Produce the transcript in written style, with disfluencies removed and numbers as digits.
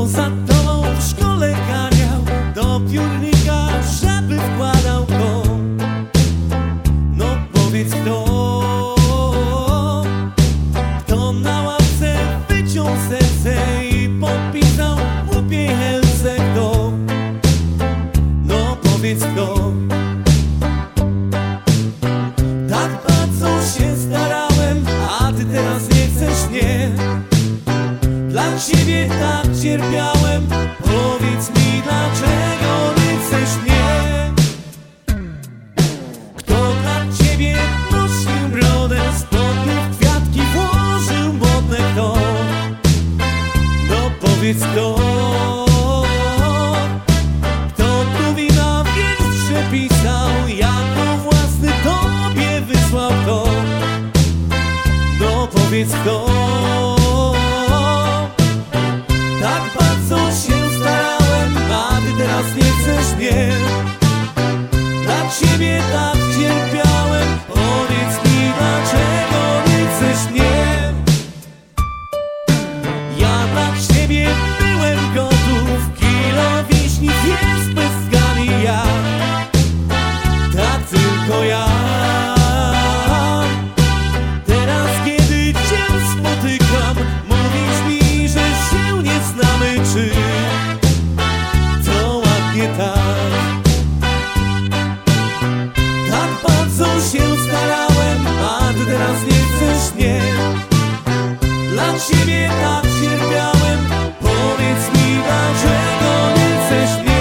Kto za tobą w szkole ganiał, do piórnika żeby wkładał to? No powiedz kto? Kto na ławce wyciął serce i podpisał głupiej helce? Kto? No powiedz kto? Tak bardzo się starałem, a ty teraz nie chcesz mnie. Dla ciebie tak cierpiałem, powiedz mi dlaczego nie chcesz mnie. Kto dla ciebie nosił brodę, spodnie, kwiatki włożył modne? Kto? No powiedz kto? Kto tu wina wiersz przepisał, jako własny tobie wysłał? Kto? No powiedz kto? Tak bardzo się starałem, a ty teraz nie chcesz mnie. Dla ciebie tak cierpiałem, powiedz mi dlaczego nie chcesz mnie. Ja dla ciebie byłem gotów, kilo wiśni jest bez skali. Ja, tak tylko ja. Teraz kiedy cię spotykam, mówisz mi, że się nie znamy. Czy to ładnie tak? Tak bardzo się starałem, a ty teraz nie chcesz mnie. Dla ciebie tak cierpiałem, powiedz mi dlaczego nie chcesz mnie.